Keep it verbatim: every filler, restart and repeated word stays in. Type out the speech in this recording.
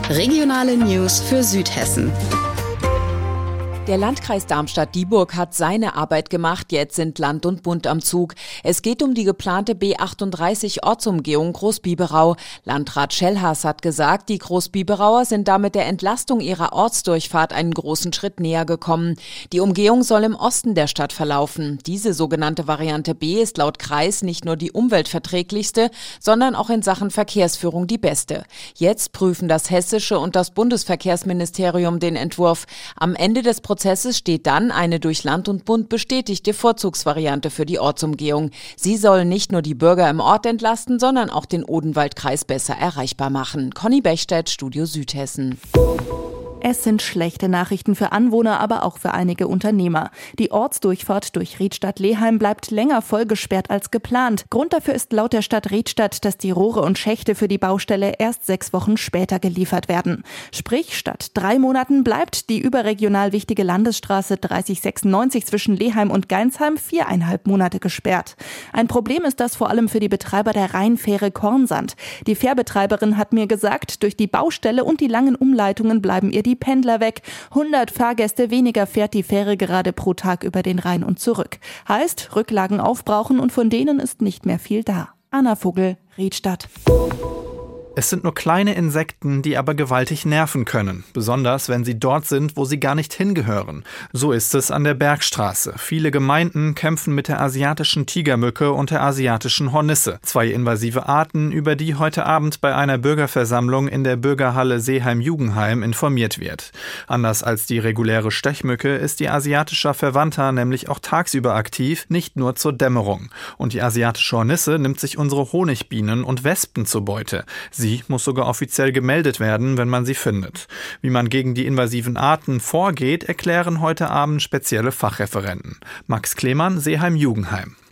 Regionale News für Südhessen. Der Landkreis Darmstadt-Dieburg hat seine Arbeit gemacht, jetzt sind Land und Bund am Zug. Es geht um die geplante B achtunddreißig Ortsumgehung Großbiberau. Landrat Schellhaas hat gesagt, die Großbiberauer sind damit der Entlastung ihrer Ortsdurchfahrt einen großen Schritt näher gekommen. Die Umgehung soll im Osten der Stadt verlaufen. Diese sogenannte Variante B ist laut Kreis nicht nur die umweltverträglichste, sondern auch in Sachen Verkehrsführung die beste. Jetzt prüfen das hessische und das Bundesverkehrsministerium den Entwurf. Am Ende des Prozesses Prozesses steht dann eine durch Land und Bund bestätigte Vorzugsvariante für die Ortsumgehung. Sie soll nicht nur die Bürger im Ort entlasten, sondern auch den Odenwaldkreis besser erreichbar machen. Conny Bechstedt, Studio Südhessen. Es sind schlechte Nachrichten für Anwohner, aber auch für einige Unternehmer. Die Ortsdurchfahrt durch Riedstadt-Leheim bleibt länger vollgesperrt als geplant. Grund dafür ist laut der Stadt Riedstadt, dass die Rohre und Schächte für die Baustelle erst sechs Wochen später geliefert werden. Sprich, statt drei Monaten bleibt die überregional wichtige Landesstraße dreißig sechsundneunzig zwischen Leheim und Geinsheim viereinhalb Monate gesperrt. Ein Problem ist das vor allem für die Betreiber der Rheinfähre Kornsand. Die Fährbetreiberin hat mir gesagt, durch die Baustelle und die langen Umleitungen bleiben ihr die Pendler weg. hundert Fahrgäste weniger fährt die Fähre gerade pro Tag über den Rhein und zurück. Heißt, Rücklagen aufbrauchen und von denen ist nicht mehr viel da. Anna Vogel, Riedstadt. Es sind nur kleine Insekten, die aber gewaltig nerven können. Besonders, wenn sie dort sind, wo sie gar nicht hingehören. So ist es an der Bergstraße. Viele Gemeinden kämpfen mit der asiatischen Tigermücke und der asiatischen Hornisse. Zwei invasive Arten, über die heute Abend bei einer Bürgerversammlung in der Bürgerhalle Seeheim-Jugendheim informiert wird. Anders als die reguläre Stechmücke ist die asiatische Verwandter nämlich auch tagsüber aktiv, nicht nur zur Dämmerung. Und die asiatische Hornisse nimmt sich unsere Honigbienen und Wespen zur Beute. Sie Sie muss sogar offiziell gemeldet werden, wenn man sie findet. Wie man gegen die invasiven Arten vorgeht, erklären heute Abend spezielle Fachreferenten. Max Klemann, Seeheim-Jugendheim.